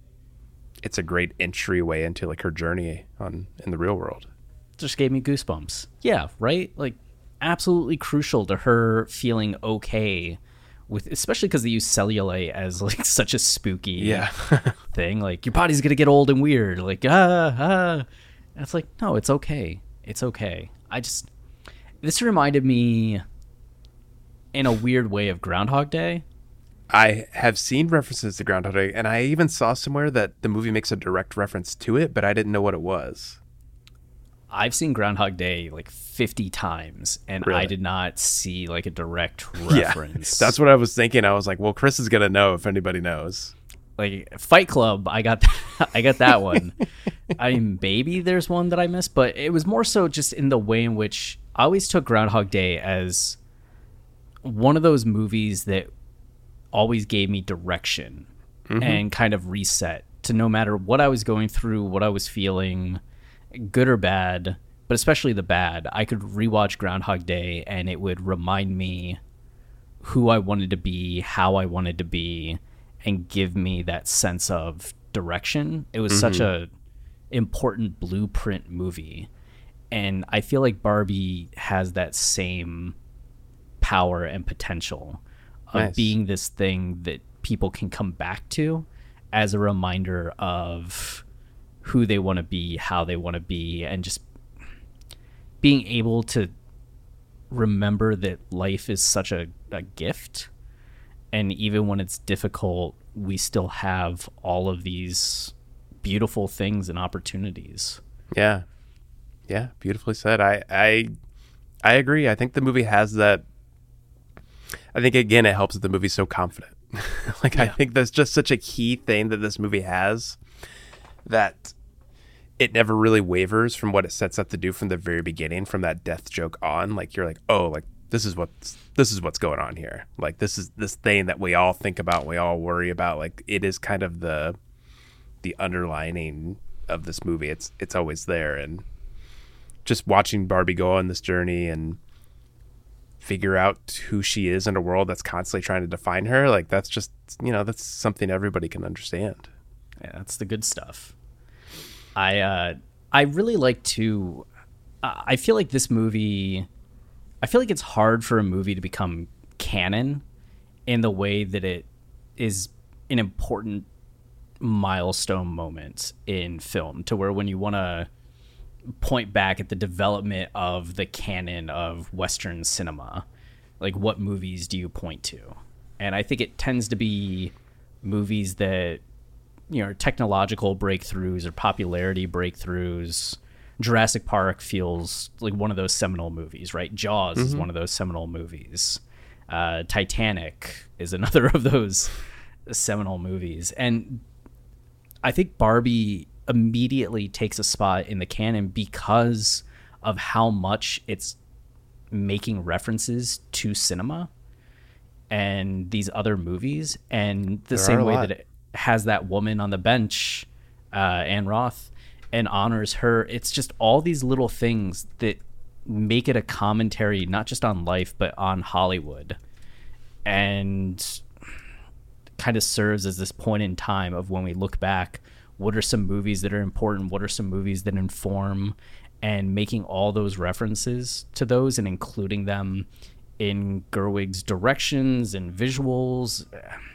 a great entryway into like her journey in the real world. Just gave me goosebumps. Yeah, right? Like absolutely crucial to her feeling okay with, especially because they use cellulite as like such a spooky thing. Like your body's going to get old and weird. Like, And it's like, no, it's okay. It's okay. This reminded me in a weird way of Groundhog Day. I have seen references to Groundhog Day, and I even saw somewhere that the movie makes a direct reference to it, but I didn't know what it was. I've seen Groundhog Day like 50 times, and Really? I did not see like a direct reference. Yeah, that's what I was thinking. I was like, well, Chris is going to know if anybody knows. Like Fight Club, I got that one. I mean, maybe there's one that I missed, but it was more so just in the way in which I always took Groundhog Day as one of those movies that always gave me direction and kind of reset to no matter what I was going through, what I was feeling, good or bad, but especially the bad. I could rewatch Groundhog Day and it would remind me who I wanted to be, how I wanted to be, and give me that sense of direction. It was such a important blueprint movie. And I feel like Barbie has that same power and potential of being this thing that people can come back to as a reminder of who they want to be, how they want to be, and just being able to remember that life is such a gift. And even when it's difficult, we still have all of these beautiful things and opportunities. Yeah. Yeah, beautifully said. I agree. I think the movie has that. I think, again, it helps that the movie's so confident. I think that's just such a key thing that this movie has, that it never really wavers from what it sets up to do from the very beginning, from that death joke on. Like, you're like, oh, like, this is what's going on here. Like, this is this thing that we all think about, we all worry about. Like, it is kind of the underlining of this movie. It's always there. And just watching Barbie go on this journey and figure out who she is in a world that's constantly trying to define her, like, that's just, that's something everybody can understand. Yeah, that's the good stuff. I really like to, I feel like this movie, I feel like it's hard for a movie to become canon in the way that it is an important milestone moment in film, to where when you want to point back at the development of the canon of Western cinema, like, what movies do you point to? And I think it tends to be movies that, technological breakthroughs or popularity breakthroughs. Jurassic Park feels like one of those seminal movies, right? Jaws is one of those seminal movies. Titanic is another of those seminal movies. And I think Barbie immediately takes a spot in the canon because of how much it's making references to cinema and these other movies, and the same way that it has that woman on the bench, Anne Roth, and honors her. It's just all these little things that make it a commentary not just on life but on Hollywood, and kind of serves as this point in time of when we look back, what are some movies that are important? What are some movies that inform? And making all those references to those and including them in Gerwig's directions and visuals.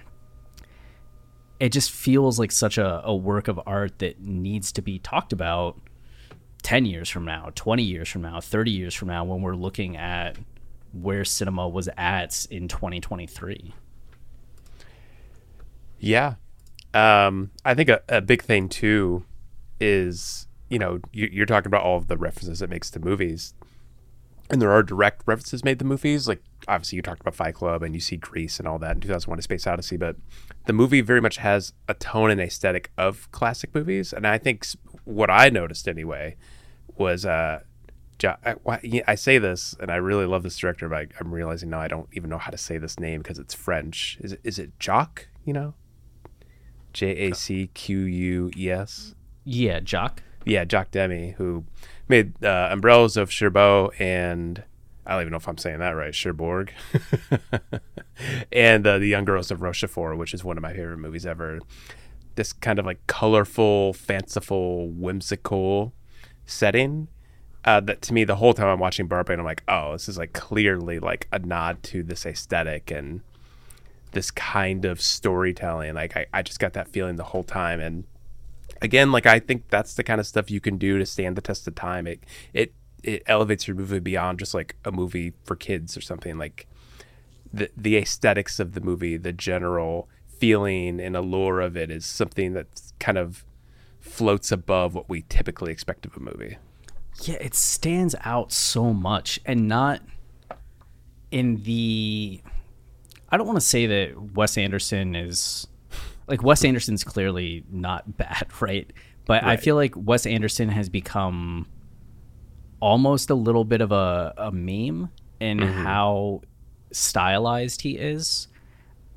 It just feels like such a work of art that needs to be talked about 10 years from now, 20 years from now, 30 years from now, when we're looking at where cinema was at in 2023. Yeah. I think a big thing too is, you're talking about all of the references it makes to movies, and there are direct references made to movies. Like, obviously you talked about Fight Club and you see Grease and all that in 2001: A Space Odyssey, but the movie very much has a tone and aesthetic of classic movies. And I think what I noticed anyway was, I say this and I really love this director, but I'm realizing now I don't even know how to say this name because it's French. Is it Jacques? Jacques? Yeah, Jacques. Yeah, Jacques Demy, who made Umbrellas of Cherbourg and, I don't even know if I'm saying that right, Cherbourg, and The Young Girls of Rochefort, which is one of my favorite movies ever. This kind of like colorful, fanciful, whimsical setting that to me the whole time I'm watching Barbie, and I'm like, oh, this is like clearly like a nod to this aesthetic and this kind of storytelling. Like I just got that feeling the whole time. And again, like, I think that's the kind of stuff you can do to stand the test of time. It elevates your movie beyond just like a movie for kids or something. Like the aesthetics of the movie, the general feeling and allure of it is something that kind of floats above what we typically expect of a movie. Yeah, it stands out so much, and not in the, I don't want to say that Wes Anderson is, like, Wes Anderson's clearly not bad, right? But right. I feel like Wes Anderson has become almost a little bit of a meme in how stylized he is.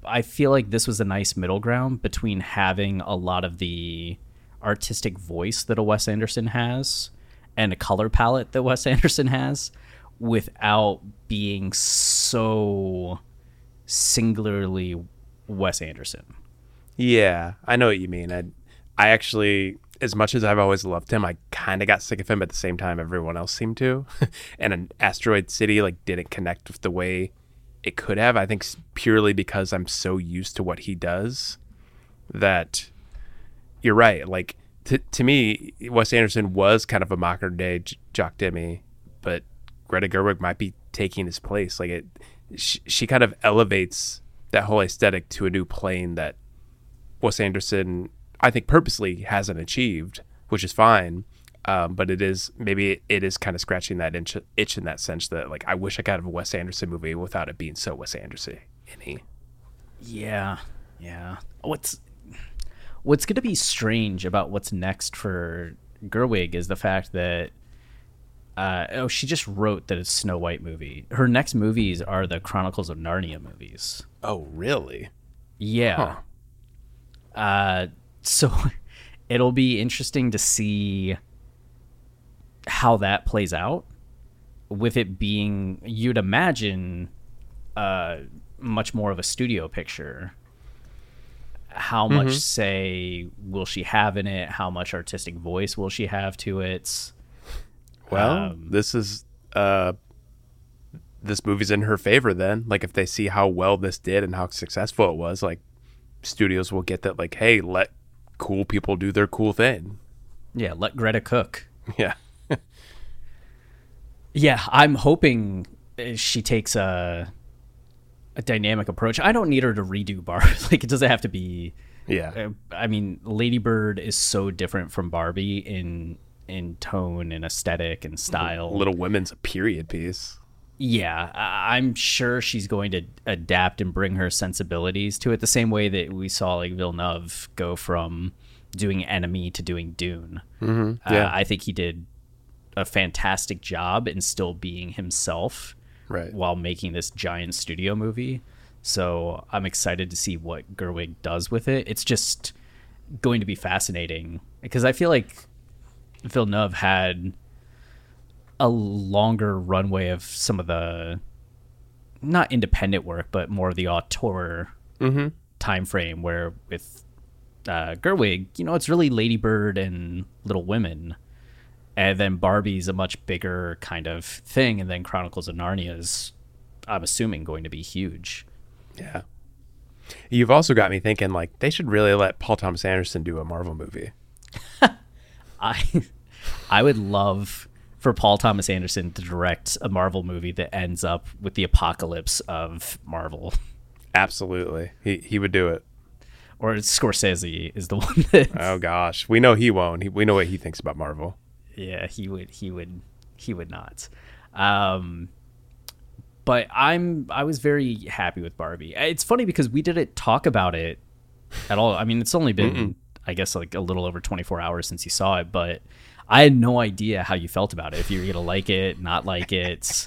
I feel like this was a nice middle ground between having a lot of the artistic voice that a Wes Anderson has and a color palette that Wes Anderson has without being so singularly Wes Anderson. Yeah, I know what you mean. I actually, as much as I've always loved him, I kind of got sick of him at the same time everyone else seemed to. And an Asteroid City like didn't connect with the way it could have. I think purely because I'm so used to what he does that you're right. Like to me, Wes Anderson was kind of a modern day Jock Demme, but Greta Gerwig might be taking his place. Like she kind of elevates that whole aesthetic to a new plane that Wes Anderson, I think, purposely hasn't achieved, which is fine. But it is kind of scratching that itch in that sense that like I wish I could have a Wes Anderson movie without it being so Wes Anderson-y. Yeah. What's going to be strange about what's next for Gerwig is the fact that she just wrote that it's Snow White movie. Her next movies are the Chronicles of Narnia movies. Oh, really? Yeah. Huh. So it'll be interesting to see how that plays out with it being, you'd imagine, much more of a studio picture. How much say will she have in it? How much artistic voice will she have to it? Well, this movie's in her favor then. Like if they see how well this did and how successful it was, like studios will get that like, hey, let cool people do their cool thing. Yeah, let Greta cook. Yeah. Yeah, I'm hoping she takes a dynamic approach. I don't need her to redo Barbie. Like, it doesn't have to be... Yeah. I mean, Lady Bird is so different from Barbie in tone and aesthetic and style. Little Women's a period piece. Yeah, I'm sure she's going to adapt and bring her sensibilities to it the same way that we saw like Villeneuve go from doing Enemy to doing Dune. Mm-hmm. Yeah. I think he did a fantastic job in still being himself, right, while making this giant studio movie. So I'm excited to see what Gerwig does with it. It's just going to be fascinating because I feel like Villeneuve had a longer runway of some of the not independent work, but more of the auteur time frame, where with Gerwig, you know, it's really Lady Bird and Little Women. And then Barbie's a much bigger kind of thing. And then Chronicles of Narnia is, I'm assuming, going to be huge. Yeah. You've also got me thinking, like, they should really let Paul Thomas Anderson do a Marvel movie. I would love for Paul Thomas Anderson to direct a Marvel movie that ends up with the apocalypse of Marvel. Absolutely. He would do it. Or Scorsese is the one that... Oh, gosh. We know he won't. We know what he thinks about Marvel. Yeah, he would not. But I was very happy with Barbie. It's funny because we didn't talk about it at all. I mean, it's only been, I guess, like a little over 24 hours since you saw it, but I had no idea how you felt about it. If you were going to like it, not like it.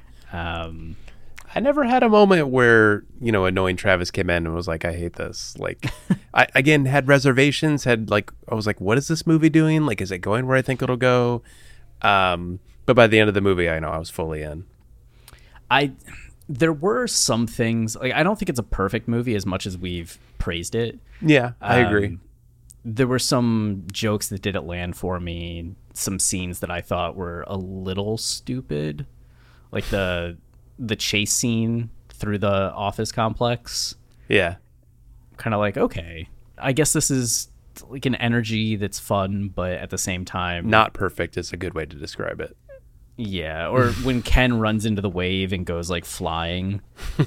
I never had a moment where, you know, annoying Travis came in and was like, I hate this. Like, I, again, had reservations, I was like, what is this movie doing? Like, is it going where I think it'll go? But by the end of the movie, I know I was fully in. There were some things, like, I don't think it's a perfect movie as much as we've praised it. Yeah, I agree. There were some jokes that didn't land for me, some scenes that I thought were a little stupid. Like the chase scene through the office complex. Yeah. Kind of like, okay, I guess this is like an energy that's fun, but at the same time... Not perfect is a good way to describe it. Yeah, or when Ken runs into the wave and goes like flying.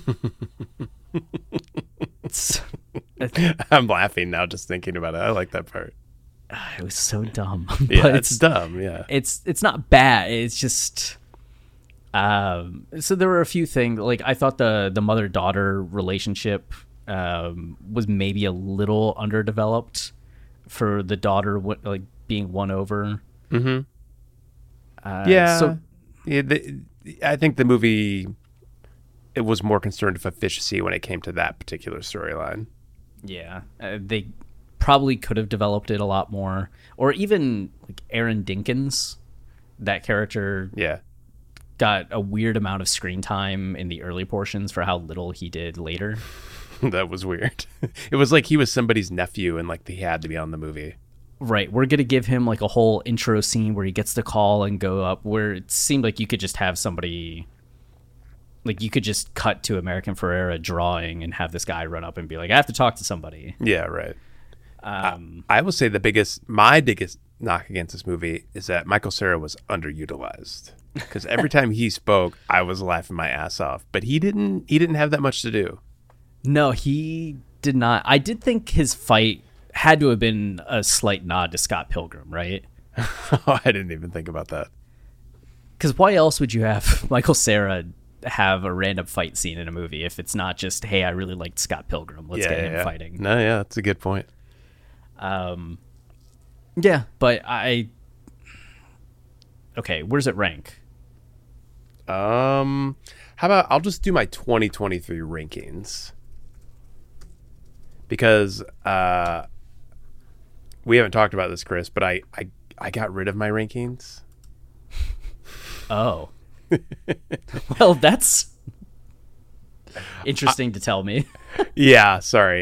I'm laughing now just thinking about it. I like that part. It was so dumb. Yeah, but it's dumb, yeah. It's not bad. It's just... so there were a few things, like I thought the mother-daughter relationship was maybe a little underdeveloped for the daughter like being won over. Mm-hmm. I think the movie it was more concerned with efficiency when it came to that particular storyline. Yeah, they probably could have developed it a lot more, or even like Aaron Dinkins, that character. Yeah. Got a weird amount of screen time in the early portions for how little he did later. That was weird. It was like he was somebody's nephew and like he had to be on the movie. Right. We're going to give him like a whole intro scene where he gets the call and go up, where it seemed like you could just have somebody, like you could just cut to American Ferrera drawing and have this guy run up and be like, I have to talk to somebody. Yeah, right. I will say my biggest knock against this movie is that Michael Cera was underutilized. Because every time he spoke, I was laughing my ass off. But he didn't have that much to do. No, he did not. I did think his fight had to have been a slight nod to Scott Pilgrim, right? I didn't even think about that. Because why else would you have Michael Cera have a random fight scene in a movie if it's not just, hey, I really liked Scott Pilgrim, let's get him fighting. No, yeah, that's a good point. Yeah, but okay, where's it rank? How about I'll just do my 2023 rankings, because we haven't talked about this, Chris, but I got rid of my rankings. Oh. Well, that's interesting to tell me. Yeah, sorry.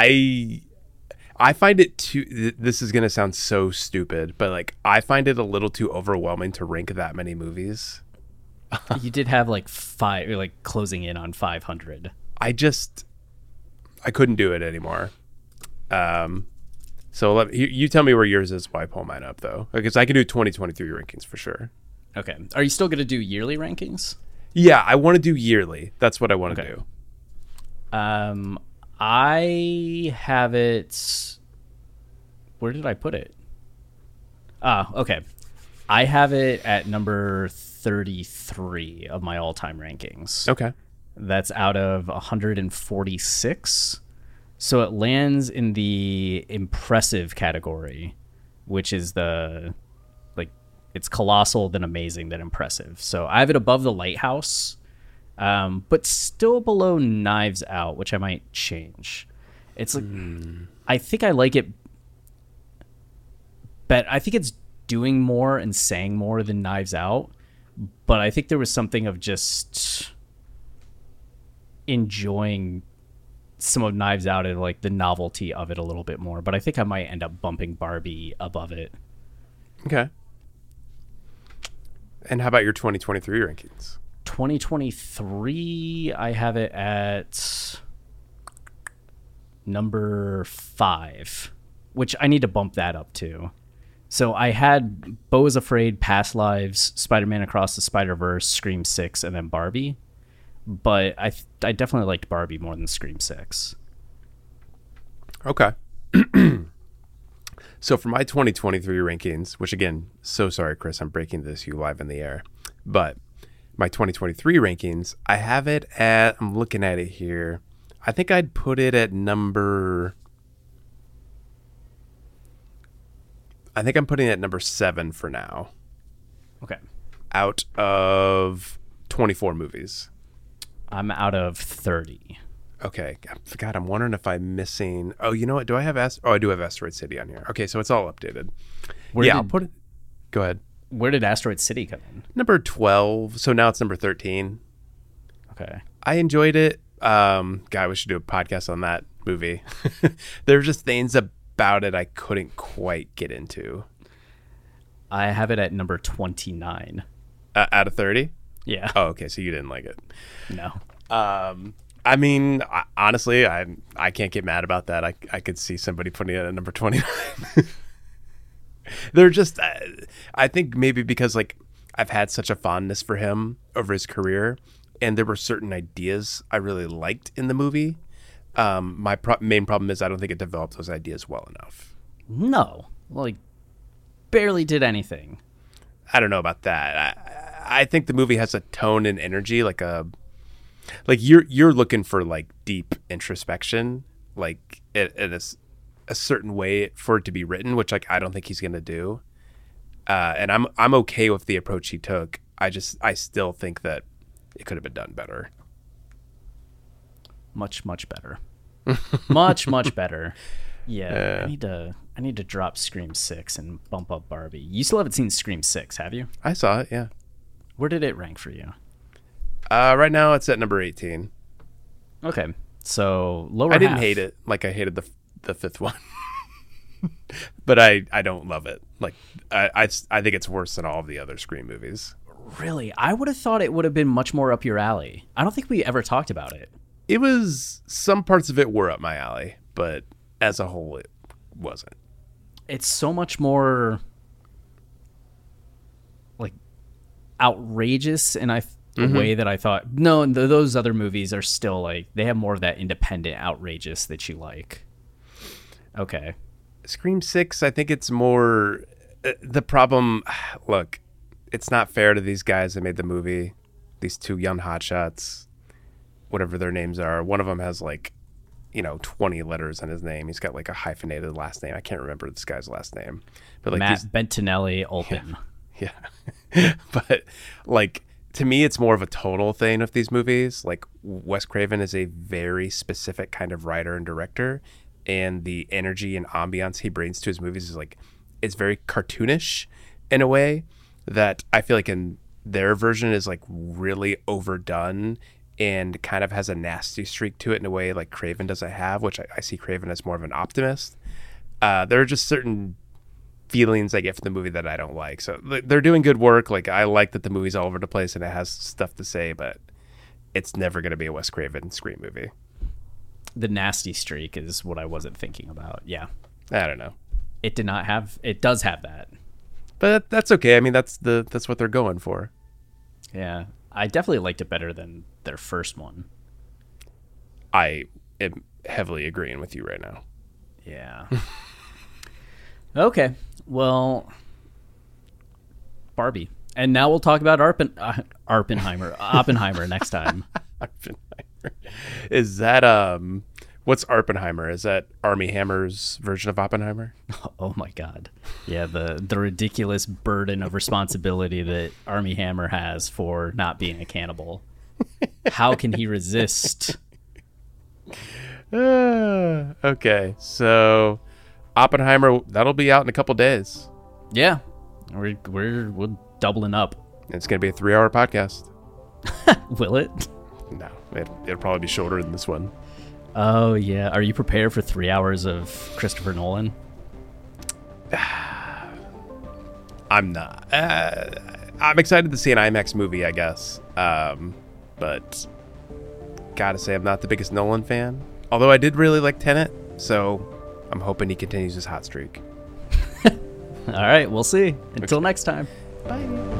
I find it too, this is going to sound so stupid, but like I find it a little too overwhelming to rank that many movies. You did have like closing in on 500. I couldn't do it anymore. So you tell me where yours is while I pull mine up, though, because I can do 2023 rankings for sure. Okay. Are you still going to do yearly rankings? Yeah, I want to do yearly. That's what I want to do. I have it. Where did I put it? Okay. I have it at number 33 of my all-time rankings. Okay. That's out of 146. So it lands in the impressive category, which is it's colossal, then amazing, then impressive. So I have it above The Lighthouse, but still below Knives Out, which I might change. It's like, I think I like it, but I think it's doing more and saying more than Knives Out. But I think there was something of just enjoying some of Knives Out and like the novelty of it a little bit more. But I think I might end up bumping Barbie above it. Okay. And how about your 2023 rankings? 2023, I have it at number 5, which I need to bump that up to. So I had Beau is Afraid, Past Lives, Spider-Man Across the Spider-Verse, Scream 6, and then Barbie. But I definitely liked Barbie more than Scream 6. Okay. So for my 2023 rankings, which again, so sorry, Chris, I'm breaking this you live in the air. But my 2023 rankings, I have it at, I'm looking at it here. I think I'd put it at number... I think I'm putting it at number 7 for now. Okay. Out of 24 movies. I'm out of 30. Okay. I forgot. I'm wondering if I'm missing... Oh, you know what? Do I have... I do have Asteroid City on here. Okay, so it's all updated. I'll put it... Go ahead. Where did Asteroid City come in? Number 12. So now it's number 13. Okay. I enjoyed it. God, we should do a podcast on that movie. There were just things about it I couldn't quite get into. I have it at number 29. Out of 30? Yeah. Oh, okay. So you didn't like it. No. I mean, honestly, I can't get mad about that. I could see somebody putting it at number 29. They're just, I think maybe because like I've had such a fondness for him over his career, and there were certain ideas I really liked in the movie. My main problem is I don't think it developed those ideas well enough. No, like barely did anything. I don't know about that. I think the movie has a tone and energy like you're looking for like deep introspection, like in a certain way for it to be written, which like I don't think he's gonna do. And I'm okay with the approach he took. I still think that it could have been done better. Much better. much better. Yeah, I need to drop Scream 6 and bump up Barbie. You still haven't seen Scream 6, have you? I saw it, yeah. Where did it rank for you? Right now it's at number 18. Okay, so lower I didn't half. hate it like I hated the fifth one. But I don't love it. Like I think it's worse than all of the other Scream movies. Really? I would have thought it would have been much more up your alley. I don't think we ever talked about it. It was, some parts of it were up my alley, but as a whole it wasn't. It's so much more like outrageous in a way that I thought. No, those other movies are still like, they have more of that independent outrageous that you like. Okay. Scream 6, I think it's more the problem. Look, it's not fair to these guys that made the movie, these two young hotshots, whatever their names are. One of them has 20 letters in his name. He's got like a hyphenated last name. I can't remember this guy's last name, but like Matt Bentinelli Olpin. Yeah. But to me, it's more of a tonal thing with these movies. Like, Wes Craven is a very specific kind of writer and director, and the energy and ambiance he brings to his movies is it's very cartoonish in a way that I feel like in their version is really overdone and kind of has a nasty streak to it in a way like Craven doesn't have, which I see Craven as more of an optimist. There are just certain feelings I get from the movie that I don't like. So they're doing good work. Like, I like that the movie's all over the place and it has stuff to say, but it's never going to be a Wes Craven Scream movie. The nasty streak is what I wasn't thinking about. Yeah. I don't know. It does have that. But that's okay. I mean, that's what they're going for. Yeah. I definitely liked it better than their first one. I am heavily agreeing with you right now. Yeah. Okay. Well, Barbie. And now we'll talk about Oppenheimer next time. Oppenheimer. Is that what's Oppenheimer? Is that Armie Hammer's version of Oppenheimer? Oh my God. Yeah, the ridiculous burden of responsibility that Armie Hammer has for not being a cannibal. How can he resist? Okay, so Oppenheimer, that'll be out in a couple days. Yeah, we're doubling up. It's gonna be a 3-hour podcast. Will it? No, it'll probably be shorter than this one. Oh yeah, are you prepared for 3 hours of Christopher Nolan? I'm not. I'm excited to see an IMAX movie, I guess. But gotta say, I'm not the biggest Nolan fan. Although I did really like Tenet, so I'm hoping he continues his hot streak. All right, we'll see. Until next time. Bye.